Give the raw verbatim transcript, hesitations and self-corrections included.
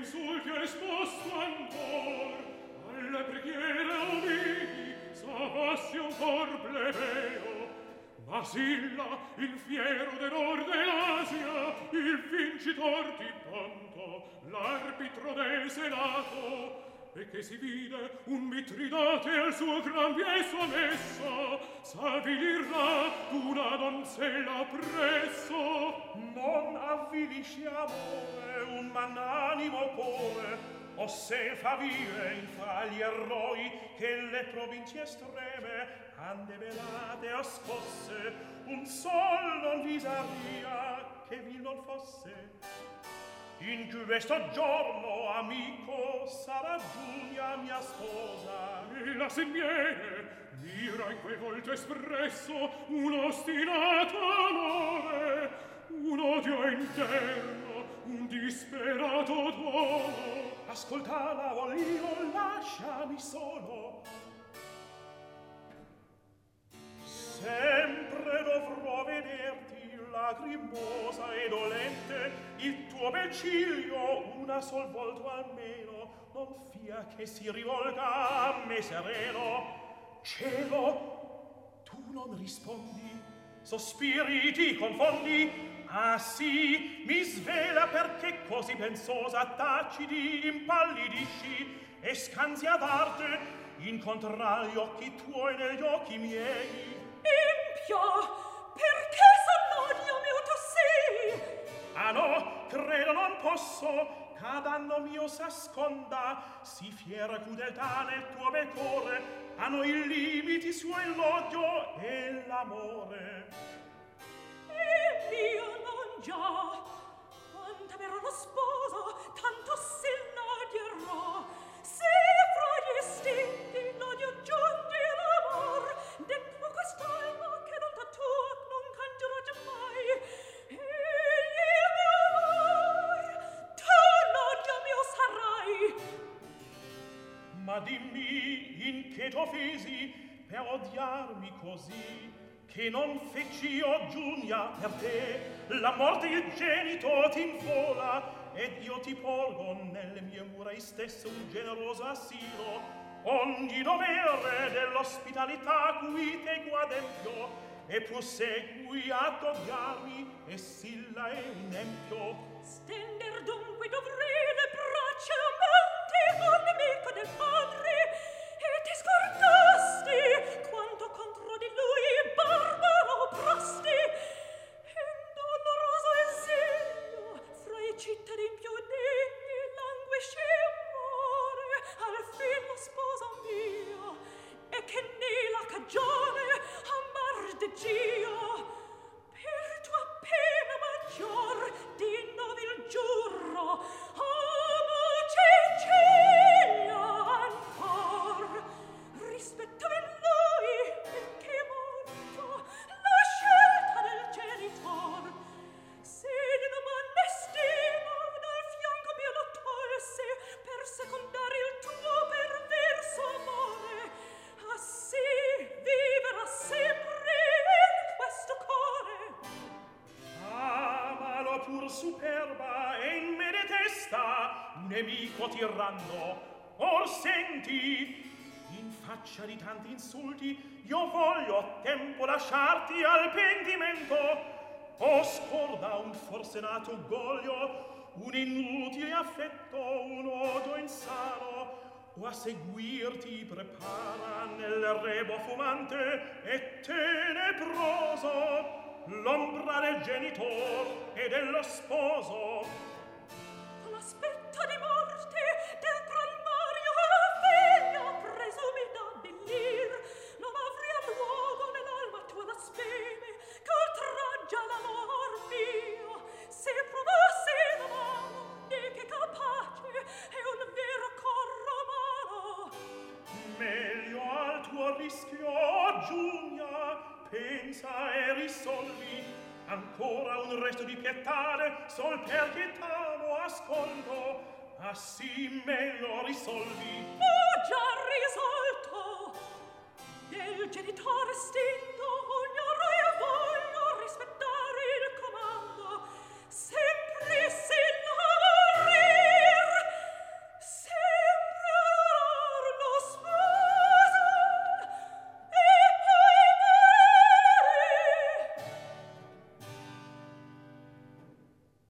insulti hai risposto ancor, alle preghiere umili sapassi un cor plebeo. Ma Silla, il fiero d'error dell'Asia, il vincitor di Ponto, l'arbitro del Senato, e che si vide un Mitridate al suo gran piezo messo, s'avvilirà d'una donzella presso. Non avvilisci amore, un magnanimo cuore, o se fa vive in fra gli eroi che le provincie estreme han debellate o scosse, un sol non visaria che vil non fosse. In questo giorno, amico, sarà Giulia mia sposa. E la segnere mira in quel volto espresso un ostinato amore, un odio interno, un disperato duolo. Ascoltala, volio, lasciami solo. Sempre dovrò vederti lacrimosa e dolente, il tuo bel ciglio una sol volta almeno non fia che si rivolga a me sereno. Cielo, tu non rispondi, sospiri ti confondi. Ah sì, mi svela perché così pensosa tacidi, impallidisci e scanzi ad arte, incontrà gli occhi tuoi negli occhi miei. Empio, perché s'annodio mio tu sei? Ah no, credo non posso, che danno mio s'asconda, si fiera crudeltà nel tuo bel cuore, hanno i limiti suoi l'odio e l'amore. E io non già, quant'amerò lo sposo, tanto se l'odierò. Se fra gli istinti l'odio giunge l'amor, dentro quest'alma che non da tua non cangerò giammai. E il mio amor, tu l'odio mio sarai. Ma dimmi in che t'offesi per odiarmi così, che non feci io Giulia per te, la morte il genito t'infola, ed io ti porgo nelle mie mura stesso un generoso asilo, ogni dovere dell'ospitalità cui te guadempio, e più segui ad odiarmi, e Silla è un empio. Stender dunque dovrei le braccia amante al nemico del padre, e ti scordasti quanto contro di lui barbaro prosti, e doloroso esilio fra i cittadini più degni languisce amore al fin la sposa mia, e che né la cagione amar de Dio per tua pena maggior di novil giurro amo Cecilia ancor. Rispettami lui perché molto la scelta del genitor, se di non m'annestima dal fianco mio lo tolse per secondare il tuo perverso amore, assì viverà sempre in questo core. Amalo pur superba e in me detesta, nemico tiranno. Or senti, in faccia di tanti insulti, io voglio a tempo lasciarti al pentimento. O scorda un forsenato orgoglio, un inutile affetto, un odio insano, o a seguirti prepara nel rebo fumante e tenebroso l'ombra del genitor e dello sposo. L'aspetto di morte del palmario alla figlia presumi d'abbellir non avria luogo nell'alma tua la speme che oltraggia l'amor mio, se provasse la mano di che capace è un vero cor romano. Meglio al tuo rischio, Giulia, pensa e risolvi ancora un resto di pietade sol perché t'amo ascolto, assì meglio risolvi. Ho già risolto del genitore stinto